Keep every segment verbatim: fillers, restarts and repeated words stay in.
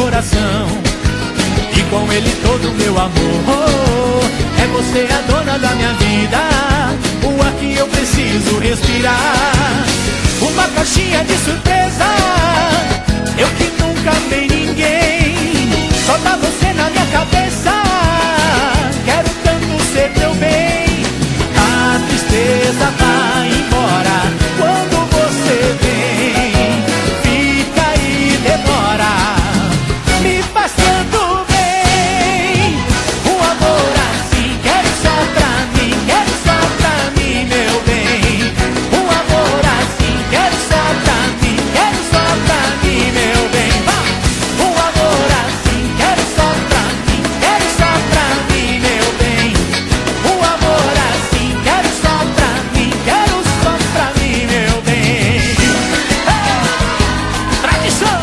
coração e com ele todo o meu amor. É você a dona da minha vida, o ar que eu preciso respirar. Uma caixinha de surpresa, eu que nunca amei ninguém. Só tá você na minha cabeça, quero tanto ser teu bem. A tristeza vai embora quando você vem. Fica e demora, me faz tanto bem. Um amor assim, quero só pra mim, quero só pra mim, meu bem. Um amor assim, quero só pra mim, quero só pra mim, meu bem. Um amor assim, quero só pra mim, quero só pra mim, meu bem. Um amor assim, quero só pra mim, quero só pra mim, meu bem. Tradição!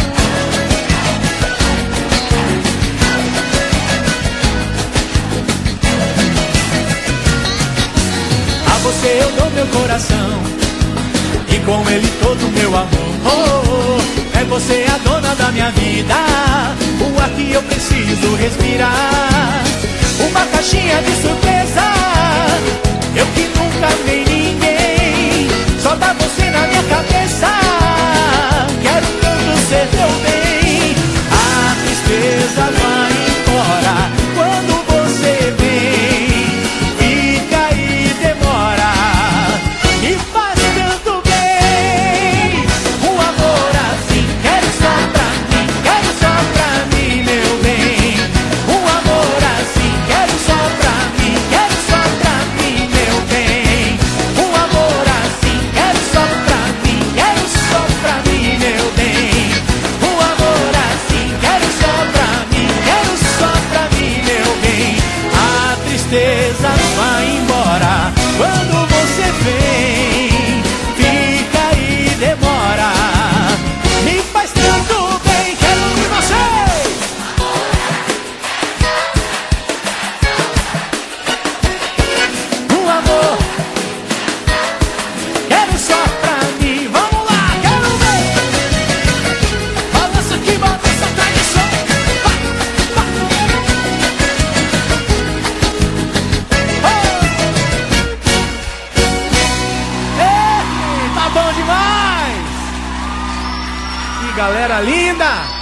A você eu dou meu coração e com ele todo o meu amor. É você a dona da minha vida, o ar que eu preciso respirar. Uma caixinha de surpresa, eu que nunca amei ninguém. Só dá você na minha cabeça, quero tanto ser teu bem. A tristeza vai embora quando você vem. Fica e demora, me faz tanto bem. Um amor assim, quero só pra mim, quero só pra mim, meu bem. Um amor assim, quero só pra mim, quero só pra mim, meu bem. Um amor assim, quero só pra mim, quero só pra mim, meu bem. Um amor assim, quero só pra mim, quero só pra mim, meu bem. A tristeza vai embora quando você vem. Fica e demora, me faz tanto bem. Quero ouvir vocês. Um amor, quero só pra mim. Vamos lá, quero ver. Balança aqui, balança a tradição. Vai, vai. Oh. Ei, tá bom demais. Que galera linda.